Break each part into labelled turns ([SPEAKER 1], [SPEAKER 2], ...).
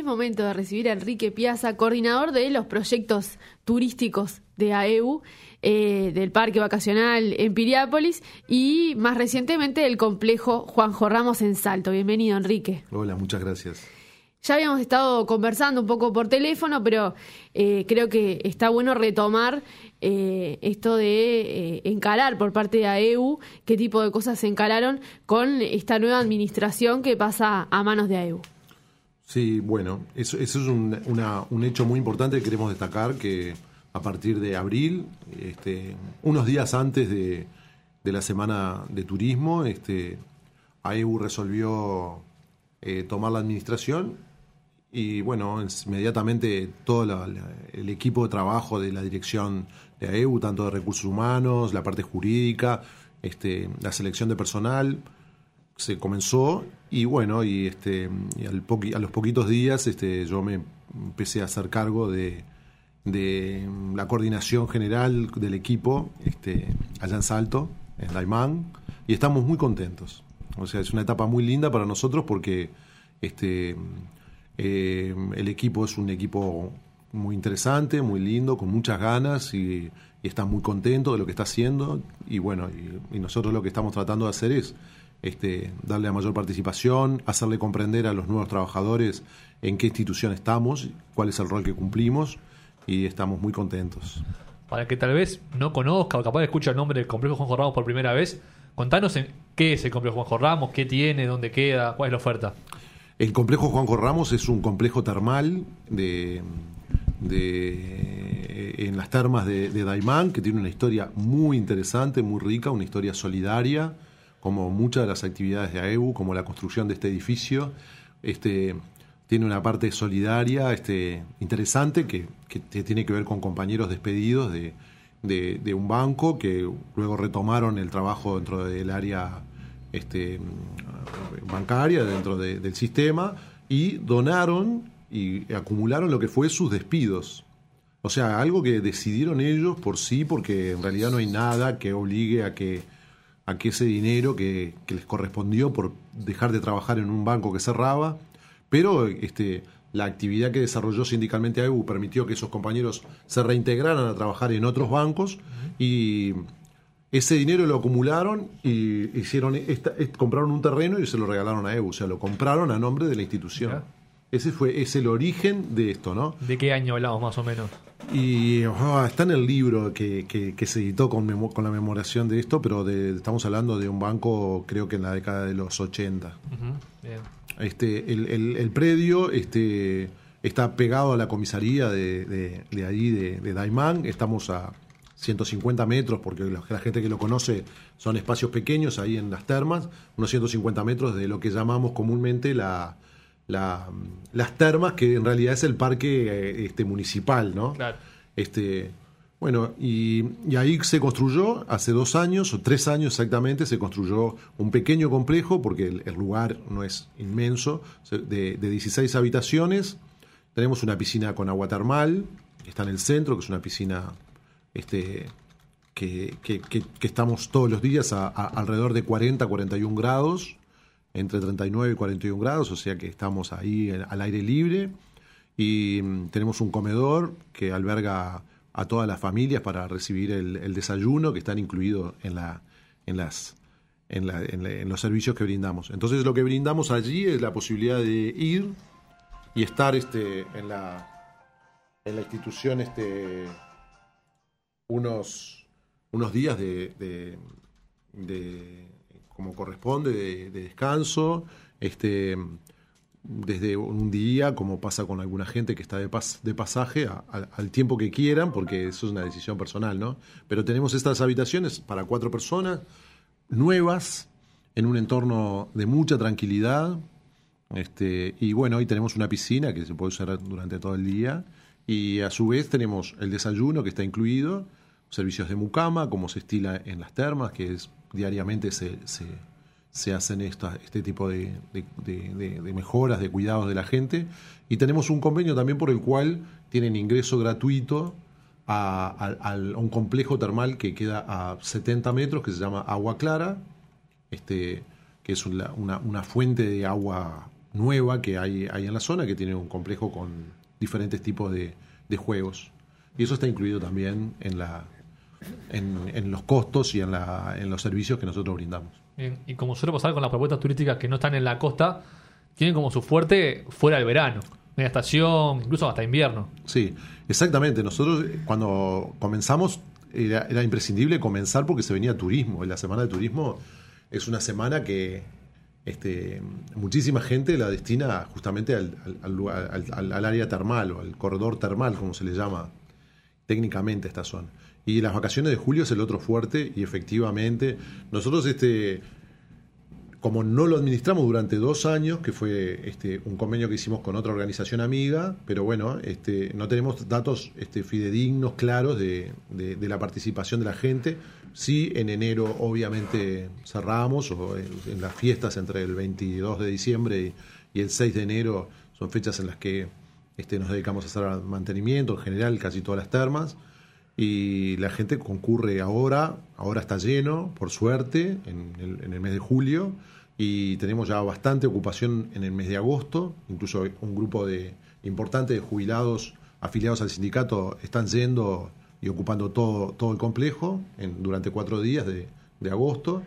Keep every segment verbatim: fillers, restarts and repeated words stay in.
[SPEAKER 1] momento de recibir a Enrique Piazza, coordinador de los proyectos turísticos de AEU, eh, del Parque Vacacional en Piriápolis y más recientemente del complejo Juanjo Ramos en Salto. Bienvenido, Enrique.
[SPEAKER 2] Hola, muchas gracias.
[SPEAKER 1] Ya habíamos estado conversando un poco por teléfono, pero eh, creo que está bueno retomar eh, esto de eh, encarar por parte de AEU qué tipo de cosas se encararon con esta nueva administración que pasa a manos de AEU.
[SPEAKER 2] Sí, bueno, eso, eso es un, una, un hecho muy importante que queremos destacar, que a partir de abril, este, unos días antes de, de la Semana de Turismo, este, AEU resolvió eh, tomar la administración. Y bueno, inmediatamente todo la, la, el equipo de trabajo de la dirección de AEU, tanto de recursos humanos, la parte jurídica, este, la selección de personal, se comenzó y bueno, y, este, y al poqui, a los poquitos días este, yo me empecé a hacer cargo de, de la coordinación general del equipo este, allá en Salto, en Daymán, y estamos muy contentos. O sea, es una etapa muy linda para nosotros porque este Eh, el equipo es un equipo muy interesante, muy lindo, con muchas ganas y, y está muy contento de lo que está haciendo y bueno, y, y nosotros lo que estamos tratando de hacer es este, darle a mayor participación, hacerle comprender a los nuevos trabajadores en qué institución estamos, cuál es el rol que cumplimos y estamos muy contentos.
[SPEAKER 3] Para que tal vez no conozca o capaz escucha el nombre del complejo Juanjo Ramos por primera vez, contanos en qué es el complejo Juanjo Ramos, qué tiene, dónde queda, cuál es la oferta.
[SPEAKER 2] El complejo Juanjo Ramos es un complejo termal de, de, en las termas de, de Daymán, que tiene una historia muy interesante, muy rica, una historia solidaria, como muchas de las actividades de AEU, como la construcción de este edificio. Este, tiene una parte solidaria este, interesante que, que tiene que ver con compañeros despedidos de, de, de un banco que luego retomaron el trabajo dentro del área Este, bancaria dentro de, del sistema y donaron y acumularon lo que fue sus despidos. O sea, algo que decidieron ellos por sí, porque en realidad no hay nada que obligue a que, a que ese dinero que, que les correspondió por dejar de trabajar en un banco que cerraba, pero este, la actividad que desarrolló sindicalmente AEU permitió que esos compañeros se reintegraran a trabajar en otros bancos y ese dinero lo acumularon y hicieron esta, est, compraron un terreno y se lo regalaron a AEU, o sea, lo compraron a nombre de la institución. ¿Ya? Ese fue es el origen de esto, ¿no?
[SPEAKER 3] ¿De qué año hablamos más o menos?
[SPEAKER 2] Y oh, está en el libro que, que, que se editó con, memo, con la memoración de esto, pero de, estamos hablando de un banco, creo que en la década de los ochenta. Uh-huh. Bien. Este, el, el, el predio este, está pegado a la comisaría de, de, de ahí, de, de Daymán. Estamos a ciento cincuenta metros, porque la, la gente que lo conoce son espacios pequeños ahí en las termas, unos ciento cincuenta metros de lo que llamamos comúnmente la, la, las termas, que en realidad es el parque este, municipal, ¿no?
[SPEAKER 3] Claro.
[SPEAKER 2] Este, bueno, y, y ahí se construyó, hace dos años, o tres años exactamente, se construyó un pequeño complejo, porque el, el lugar no es inmenso, de, de dieciséis habitaciones. Tenemos una piscina con agua termal, que está en el centro, que es una piscina Este, que, que, que, que estamos todos los días a, a alrededor de cuarenta, cuarenta y un grados, entre treinta y nueve y cuarenta y un grados, o sea que estamos ahí al aire libre y mm, tenemos un comedor que alberga a todas las familias para recibir el, el desayuno, que están incluidos en, la, en, las, en, la, en, la, en los servicios que brindamos. Entonces lo que brindamos allí es la posibilidad de ir y estar este, en, la, en la institución este, unos, unos días de, de, de como corresponde, de, de descanso, este, desde un día, como pasa con alguna gente que está de, pas, de pasaje, a, a, al tiempo que quieran, porque eso es una decisión personal, ¿no? Pero tenemos estas habitaciones para cuatro personas, nuevas, en un entorno de mucha tranquilidad, este, y bueno, hoy tenemos una piscina que se puede usar durante todo el día, y a su vez tenemos el desayuno que está incluido, servicios de mucama, como se estila en las termas, que es diariamente se, se, se hacen esta, este tipo de, de, de, de mejoras, de cuidados de la gente, y tenemos un convenio también por el cual tienen ingreso gratuito a, a, a un complejo termal que queda a setenta metros, que se llama Agua Clara, este, que es una, una, una fuente de agua nueva que hay, hay en la zona, que tiene un complejo con diferentes tipos de, de juegos. Y eso está incluido también en la en, en los costos y en, la, en los servicios que nosotros brindamos.
[SPEAKER 3] Bien. Y como suele pasar con las propuestas turísticas que no están en la costa, tienen como su fuerte fuera del verano, media estación, incluso hasta invierno.
[SPEAKER 2] Sí, exactamente. Nosotros cuando comenzamos era, era imprescindible comenzar porque se venía turismo. La semana de turismo es una semana que este, muchísima gente la destina justamente al, al, al, al, al área termal o al corredor termal, como se le llama técnicamente a esta zona. Y las vacaciones de julio es el otro fuerte y efectivamente nosotros este como no lo administramos durante dos años, que fue este, un convenio que hicimos con otra organización amiga, pero bueno, este, no tenemos datos este, fidedignos, claros de, de, de la participación de la gente. Sí, en enero obviamente cerramos, o en, en las fiestas entre el veintidós de diciembre y, y el seis de enero son fechas en las que este, nos dedicamos a hacer mantenimiento, en general casi todas las termas, y la gente concurre ahora, ahora está lleno, por suerte, en el, en el mes de julio, y tenemos ya bastante ocupación en el mes de agosto, incluso un grupo de importante de jubilados afiliados al sindicato están yendo y ocupando todo, todo el complejo en, durante cuatro días de, de agosto.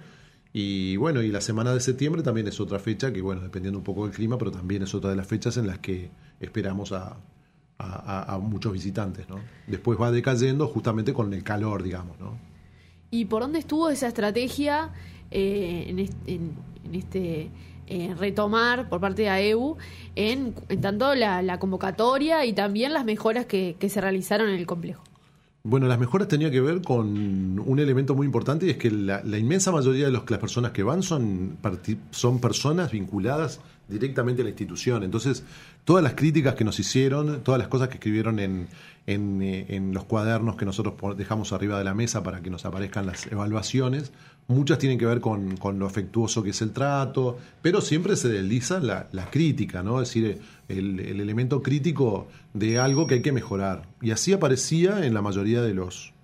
[SPEAKER 2] Y bueno, y la semana de septiembre también es otra fecha que, bueno, dependiendo un poco del clima, pero también es otra de las fechas en las que esperamos a, a, a muchos visitantes, ¿no? Después va decayendo justamente con el calor, digamos, ¿no?
[SPEAKER 1] ¿Y por dónde estuvo esa estrategia eh, en este, en, en este eh, retomar por parte de A E U en, en tanto la, la convocatoria y también las mejoras que, que se realizaron en el complejo?
[SPEAKER 2] Bueno, las mejoras tenían que ver con un elemento muy importante, y es que la, la inmensa mayoría de los, las personas que van son, son personas vinculadas directamente a la institución. Entonces, todas las críticas que nos hicieron, todas las cosas que escribieron en, en, en los cuadernos que nosotros dejamos arriba de la mesa para que nos aparezcan las evaluaciones, muchas tienen que ver con, con lo afectuoso que es el trato, pero siempre se desliza la, la crítica, ¿no? Es decir, el, el elemento crítico de algo que hay que mejorar. Y así aparecía en la mayoría de los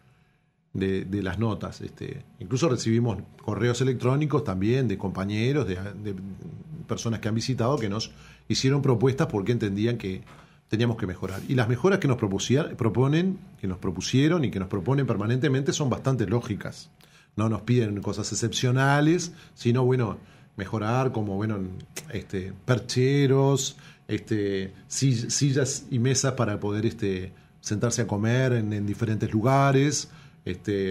[SPEAKER 2] de, de las notas. Este, incluso recibimos correos electrónicos también de compañeros, de, de personas que han visitado, que nos hicieron propuestas porque entendían que teníamos que mejorar. Y las mejoras que nos proponen, que nos propusieron y que nos proponen permanentemente son bastante lógicas. No nos piden cosas excepcionales, sino, bueno, mejorar como, bueno, este, percheros, este, sillas y mesas para poder este, sentarse a comer en, en diferentes lugares, este,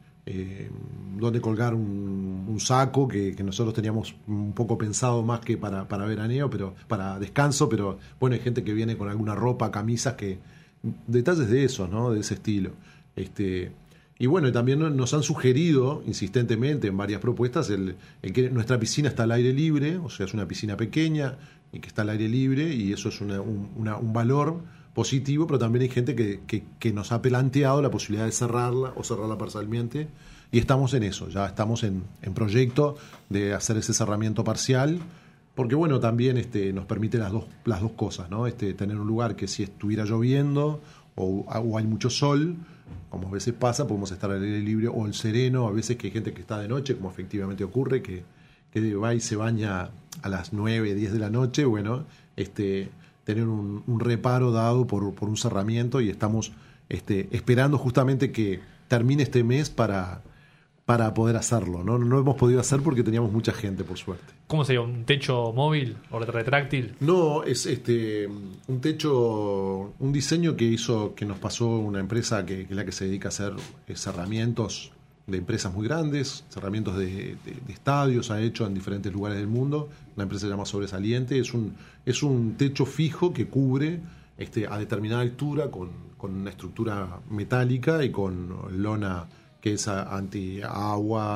[SPEAKER 2] eh, donde colgar un, un saco que, que nosotros teníamos un poco pensado más que para, para veraneo, pero para descanso, pero bueno, hay gente que viene con alguna ropa, camisas, que detalles de eso, ¿no? De ese estilo. Este, y bueno, también nos han sugerido insistentemente en varias propuestas el, el que nuestra piscina está al aire libre, o sea, es una piscina pequeña y que está al aire libre, y eso es una, un, una, un valor positivo, pero también hay gente que, que, que nos ha planteado la posibilidad de cerrarla o cerrarla parcialmente, y estamos en eso, ya estamos en, en proyecto de hacer ese cerramiento parcial, porque bueno, también este, nos permite las dos, las dos cosas, ¿no? Este, tener un lugar que si estuviera lloviendo o, o hay mucho sol, como a veces pasa, podemos estar al aire libre, o el sereno, a veces que hay gente que está de noche, como efectivamente ocurre, que, que va y se baña a las nueve, diez de la noche, bueno, este, tener un, un reparo dado por, por un cerramiento, y estamos este, esperando justamente que termine este mes para, para poder hacerlo, ¿no? No lo hemos podido hacer porque teníamos mucha gente, por suerte.
[SPEAKER 3] ¿Cómo sería? ¿Un techo móvil o retráctil?
[SPEAKER 2] No, es este un techo, un diseño que hizo, que nos pasó una empresa que, que es la que se dedica a hacer cerramientos de empresas muy grandes, cerramientos de, de, de estadios, ha hecho en diferentes lugares del mundo. Una empresa se llama Sobresaliente. Es un, es un techo fijo que cubre este, a determinada altura con, con una estructura metálica y con lona que es anti-agua,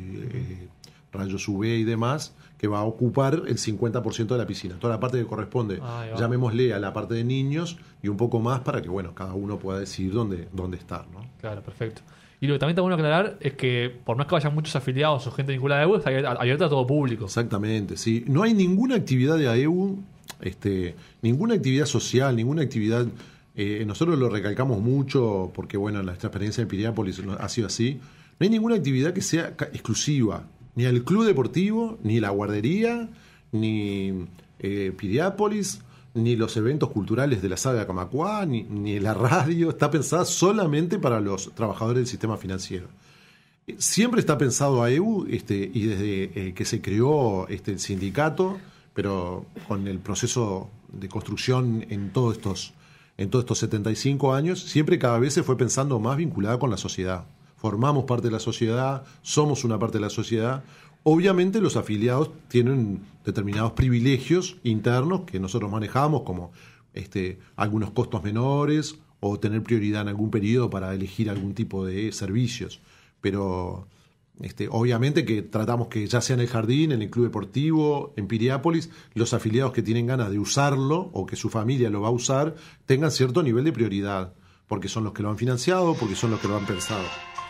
[SPEAKER 2] anti-rayos U V y demás, que va a ocupar el cincuenta por ciento de la piscina. Toda la parte que corresponde, llamémosle a la parte de niños, y un poco más para que, bueno, cada uno pueda decidir dónde, dónde estar, ¿no?
[SPEAKER 3] Claro, perfecto. Y lo que también está bueno aclarar es que, por más que vayan muchos afiliados o gente vinculada a A E U, está abierta a todo público. Exactamente, sí. No hay ninguna actividad de A E U, este, ninguna actividad social, ninguna actividad... Eh, nosotros lo recalcamos mucho porque, bueno, nuestra experiencia en Piriápolis ha sido así. No hay ninguna actividad que sea exclusiva, ni el club deportivo, ni la guardería, ni
[SPEAKER 2] eh, Piriápolis, ni los eventos culturales de la Saga de Camacuá, ni, ni la radio. Está pensada solamente para los trabajadores del sistema financiero. Siempre está pensado a E U, este, y desde eh, que se creó este, el sindicato, pero con el proceso de construcción en todos estos, en todos estos setenta y cinco años, siempre cada vez se fue pensando más vinculada con la sociedad. Formamos parte de la sociedad, somos una parte de la sociedad. Obviamente los afiliados tienen determinados privilegios internos que nosotros manejamos, como este, algunos costos menores o tener prioridad en algún periodo para elegir algún tipo de servicios. Pero este, obviamente que tratamos que ya sea en el jardín, en el club deportivo, en Piriápolis, los afiliados que tienen ganas de usarlo o que su familia lo va a usar tengan cierto nivel de prioridad, porque son los que lo han financiado, porque son los que lo han pensado.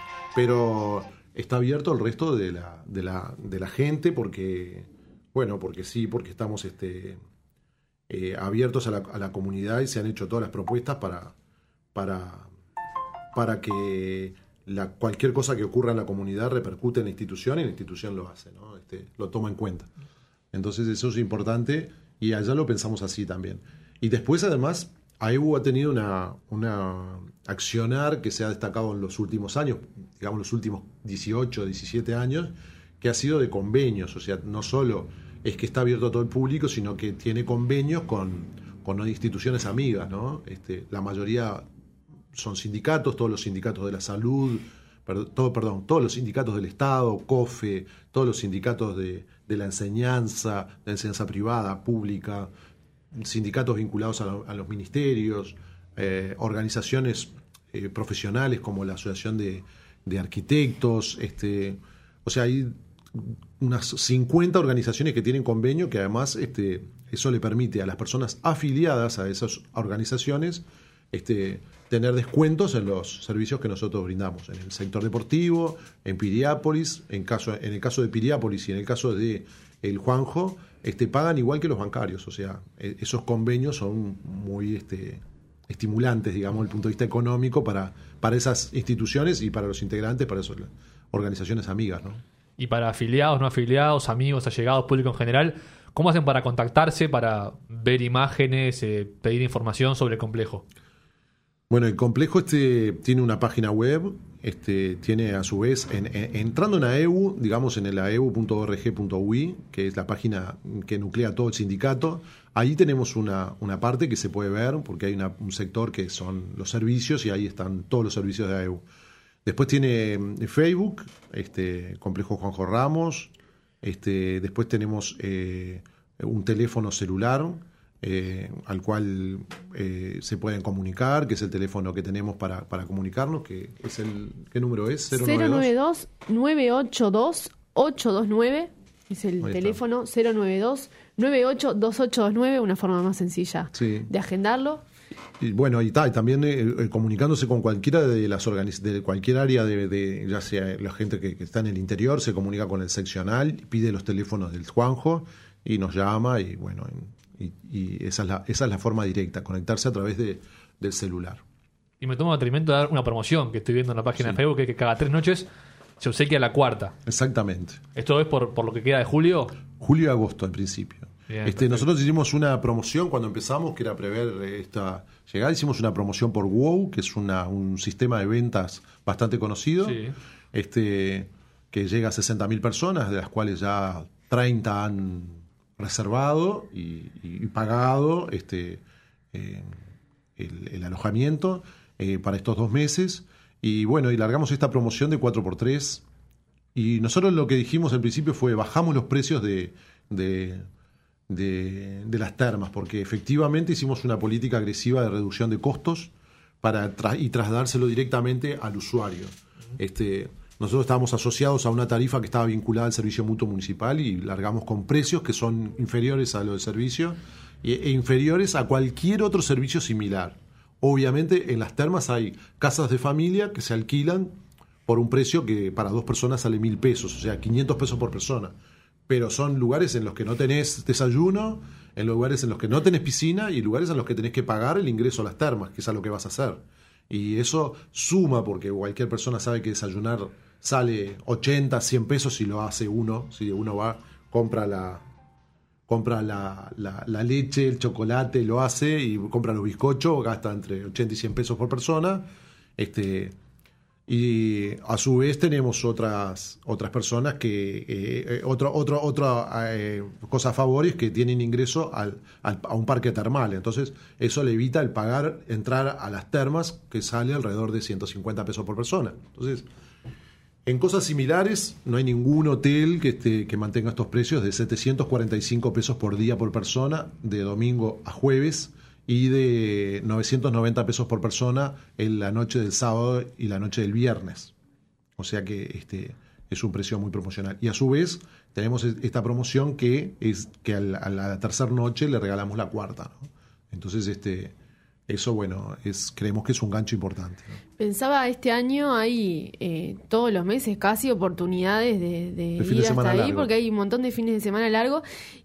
[SPEAKER 2] Pero está abierto el resto de la, de la, de la gente porque, bueno, porque sí, porque estamos este, eh, abiertos a la, a la comunidad y se han hecho todas las propuestas para, para, para que la, cualquier cosa que ocurra en la comunidad repercute en la institución y la institución lo hace, ¿no? Este, lo toma en cuenta. Entonces eso es importante y allá lo pensamos así también. Y después además A E U ha tenido una, una accionar que se ha destacado en los últimos años, digamos los últimos dieciocho, diecisiete años, que ha sido de convenios. O sea, no solo es que está abierto a todo el público, sino que tiene convenios con, con instituciones amigas, ¿no? Este, la mayoría son sindicatos, todos los sindicatos de la salud, perdón, todo, perdón, todos los sindicatos del Estado, COFE, todos los sindicatos de, de la enseñanza, de la enseñanza privada, pública, sindicatos vinculados a, lo, a los ministerios, eh, organizaciones eh, profesionales como la Asociación de, de Arquitectos, este, o sea, hay unas cincuenta organizaciones que tienen convenio que además este, eso le permite a las personas afiliadas a esas organizaciones este, tener descuentos en los servicios que nosotros brindamos, en el sector deportivo, en Piriápolis, en, caso, en el caso de Piriápolis y en el caso de el Juanjo, este, pagan igual que los bancarios. O sea, esos convenios son muy este, estimulantes, digamos, desde el punto de vista económico para, para esas instituciones y para los integrantes, para esas organizaciones amigas, ¿no?
[SPEAKER 3] Y para afiliados, no afiliados, amigos, allegados, público en general, ¿cómo hacen para contactarse, para ver imágenes, eh, pedir información sobre el complejo?
[SPEAKER 2] Bueno, el complejo este tiene una página web, este tiene a su vez, en, en, entrando en A E U, digamos en el a e u punto org punto u i, que es la página que nuclea todo el sindicato, ahí tenemos una, una parte que se puede ver, porque hay una, un sector que son los servicios y ahí están todos los servicios de A E U. Después tiene Facebook, este Complejo Juanjo Ramos, este después tenemos eh, un teléfono celular, Eh, al cual eh, se pueden comunicar, que es el teléfono que tenemos para, para comunicarnos, que es el ¿qué número es?
[SPEAKER 1] cero nueve dos, nueve ocho dos, ocho dos nueve es el Ahí teléfono está. cero nueve dos, nueve ocho dos ocho dos nueve, una forma más sencilla sí. de agendarlo.
[SPEAKER 2] Y bueno, y, ta, y también eh, comunicándose con cualquiera de las organiz- de cualquier área de, de ya sea la gente que, que está en el interior, se comunica con el seccional, pide los teléfonos del Juanjo y nos llama y bueno, en, Y, y esa es la esa es la forma directa, conectarse a través de, del celular.
[SPEAKER 3] Y me tomo el atrevimiento de dar una promoción que estoy viendo en la página sí. de Facebook, que, que cada tres noches se obsequia la cuarta.
[SPEAKER 2] Exactamente.
[SPEAKER 3] ¿Esto es por, por lo que queda de julio?
[SPEAKER 2] Julio y agosto, al principio. Bien, este, nosotros hicimos una promoción cuando empezamos, que era prever esta llegada. Hicimos una promoción por WOW, que es una, un sistema de ventas bastante conocido, sí. este, que llega a sesenta mil personas, de las cuales ya treinta han reservado y, y pagado este eh, el, el alojamiento eh, para estos dos meses. Y bueno, y largamos esta promoción de cuatro por tres. Y nosotros lo que dijimos al principio fue bajamos los precios de, de, de, de las termas, porque efectivamente hicimos una política agresiva de reducción de costos para tra- y trasladárselo directamente al usuario. Este Nosotros estábamos asociados a una tarifa que estaba vinculada al servicio mutuo municipal y largamos con precios que son inferiores a los del servicio e inferiores a cualquier otro servicio similar. Obviamente en las termas hay casas de familia que se alquilan por un precio que para dos personas sale mil pesos, o sea, quinientos pesos por persona. Pero son lugares en los que no tenés desayuno, en lugares en los que no tenés piscina y lugares en los que tenés que pagar el ingreso a las termas, que es a lo que vas a hacer. Y eso suma, porque cualquier persona sabe que desayunar sale ochenta, cien pesos si lo hace uno, si uno va, compra la compra la, la, la leche, el chocolate, lo hace y compra los bizcochos, gasta entre ochenta y cien pesos por persona. Este, y a su vez tenemos otras otras personas que, eh, otra otra otra eh, cosa a favor es que tienen ingreso al, al, a un parque termal. Entonces, eso le evita el pagar, entrar a las termas, que sale alrededor de ciento cincuenta pesos por persona. Entonces, en cosas similares, no hay ningún hotel que, esté, que mantenga estos precios de setecientos cuarenta y cinco pesos por día por persona, de domingo a jueves, y de novecientos noventa pesos por persona en la noche del sábado y la noche del viernes. O sea que este es un precio muy promocional. Y a su vez, tenemos esta promoción que es que a la, a la tercera noche le regalamos la cuarta, ¿no? Entonces, este... eso, bueno, es creemos que es un gancho importante, ¿no?
[SPEAKER 1] Pensaba, este año hay eh, todos los meses casi oportunidades de, de,
[SPEAKER 2] de
[SPEAKER 1] ir hasta ahí,
[SPEAKER 2] largo.
[SPEAKER 1] Porque hay un montón de fines de semana largos.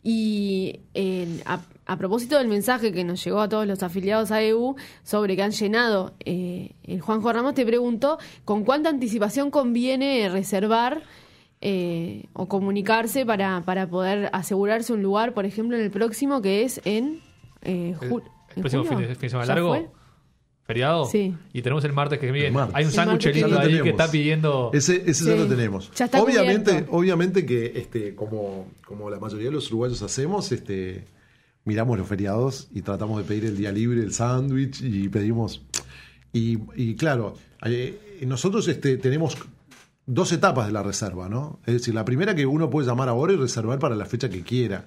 [SPEAKER 1] Y eh, a, a propósito del mensaje que nos llegó a todos los afiliados a E U sobre que han llenado, eh, el Juanjo Ramos te preguntó ¿con cuánta anticipación conviene reservar eh, o comunicarse para, para poder asegurarse un lugar, por ejemplo, en el próximo, que es en eh, julio?
[SPEAKER 3] El próximo fin de, fin de semana largo,
[SPEAKER 1] fue?
[SPEAKER 3] Feriado,
[SPEAKER 1] sí.
[SPEAKER 3] Y tenemos el martes que viene.
[SPEAKER 2] Martes.
[SPEAKER 3] Hay un
[SPEAKER 1] El
[SPEAKER 3] sándwich lindo ahí
[SPEAKER 2] tenemos.
[SPEAKER 3] que está pidiendo.
[SPEAKER 2] Ese, ese
[SPEAKER 1] Sí.
[SPEAKER 2] ya lo tenemos.
[SPEAKER 1] Ya está
[SPEAKER 2] obviamente,
[SPEAKER 1] cubierto.
[SPEAKER 2] obviamente que este, como, como la mayoría de los uruguayos hacemos, este, miramos los feriados y tratamos de pedir el día libre, el sándwich, y pedimos. Y, y claro, eh, nosotros este, tenemos dos etapas de la reserva, ¿no? Es decir, la primera, que uno puede llamar ahora y reservar para la fecha que quiera.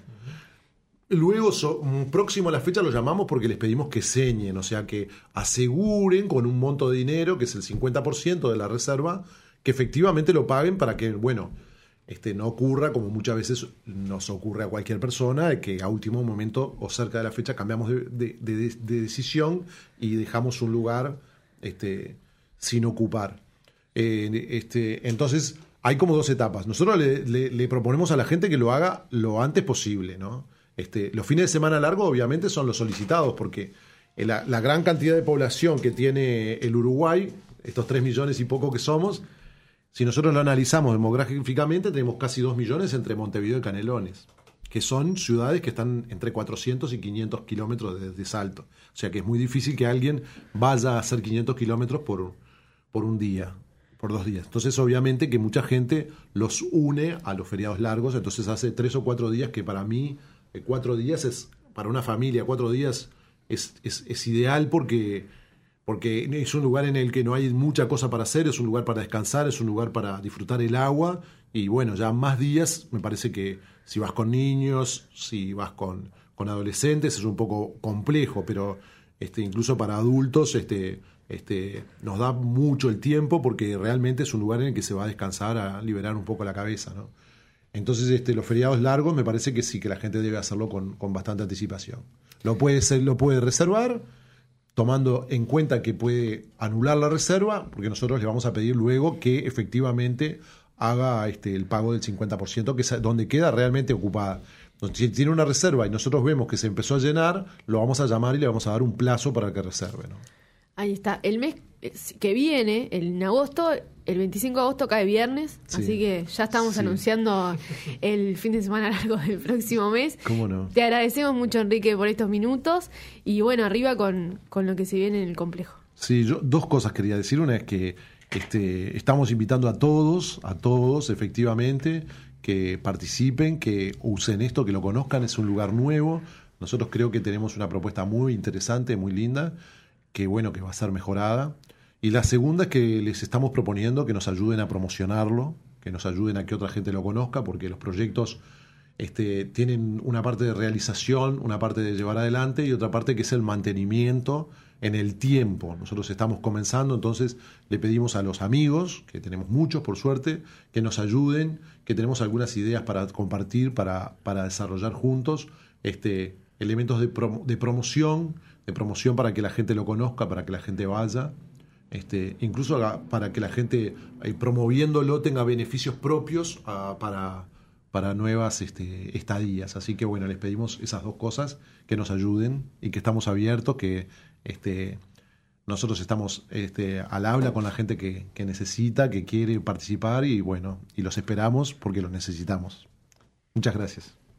[SPEAKER 2] Luego, so, próximo a la fecha, lo llamamos porque les pedimos que señen, o sea, que aseguren con un monto de dinero, que es el cincuenta por ciento de la reserva, que efectivamente lo paguen para que, bueno, este, no ocurra, como muchas veces nos ocurre a cualquier persona, de que a último momento o cerca de la fecha cambiamos de, de, de, de decisión y dejamos un lugar este, sin ocupar. Eh, este, entonces, hay como dos etapas. Nosotros le, le, le proponemos a la gente que lo haga lo antes posible, ¿no? Este, los fines de semana largos obviamente son los solicitados porque la, la gran cantidad de población que tiene el Uruguay, estos tres millones y poco que somos, si nosotros lo analizamos demográficamente, tenemos casi dos millones entre Montevideo y Canelones, que son ciudades que están entre cuatrocientos y quinientos kilómetros de, de Salto. O sea que es muy difícil que alguien vaya a hacer quinientos kilómetros por, por un día, por dos días. Entonces obviamente que mucha gente los une a los feriados largos, entonces hace tres o cuatro días que para mí... Cuatro días es, para una familia, cuatro días es, es, es ideal porque, porque es un lugar en el que no hay mucha cosa para hacer, es un lugar para descansar, es un lugar para disfrutar el agua y bueno, ya más días me parece que si vas con niños, si vas con, con adolescentes es un poco complejo, pero este, incluso para adultos este, este, nos da mucho el tiempo porque realmente es un lugar en el que se va a descansar, a liberar un poco la cabeza, ¿no? Entonces, este, los feriados largos me parece que sí, que la gente debe hacerlo con, con bastante anticipación. Lo puede ser, lo puede reservar, tomando en cuenta que puede anular la reserva, porque nosotros le vamos a pedir luego que efectivamente haga este, el pago del cincuenta por ciento, que es donde queda realmente ocupada. Entonces, si tiene una reserva y nosotros vemos que se empezó a llenar, lo vamos a llamar y le vamos a dar un plazo para que reserve, ¿no?
[SPEAKER 1] Ahí está. El mes que viene, en agosto, el veinticinco de agosto cae viernes,
[SPEAKER 2] Sí.
[SPEAKER 1] así que ya estamos
[SPEAKER 2] Sí.
[SPEAKER 1] anunciando el fin de semana largo del próximo mes.
[SPEAKER 2] ¿Cómo no?
[SPEAKER 1] Te agradecemos mucho, Enrique, por estos minutos y bueno, arriba con, con lo que se viene en el complejo.
[SPEAKER 2] Sí, yo dos cosas quería decir. Una es que este, estamos invitando a todos, a todos, efectivamente, que participen, que usen esto, que lo conozcan. Es un lugar nuevo. Nosotros creo que tenemos una propuesta muy interesante, muy linda, que bueno, que va a ser mejorada. Y la segunda es que les estamos proponiendo que nos ayuden a promocionarlo, que nos ayuden a que otra gente lo conozca, porque los proyectos este, tienen una parte de realización, una parte de llevar adelante y otra parte que es el mantenimiento en el tiempo. Nosotros estamos comenzando, entonces le pedimos a los amigos, que tenemos muchos por suerte, que nos ayuden, que tenemos algunas ideas para compartir, para, para desarrollar juntos este, elementos de, prom- de promoción, de promoción para que la gente lo conozca, para que la gente vaya. Este, incluso para que la gente eh, promoviéndolo tenga beneficios propios uh, para, para nuevas este, estadías. Así que bueno, les pedimos esas dos cosas, que nos ayuden y que estamos abiertos, que este, nosotros estamos este, al habla con la gente que, que necesita, que quiere participar y bueno, y los esperamos porque los necesitamos. Muchas gracias.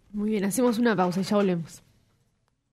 [SPEAKER 1] Muy bien, hacemos una pausa y ya volvemos.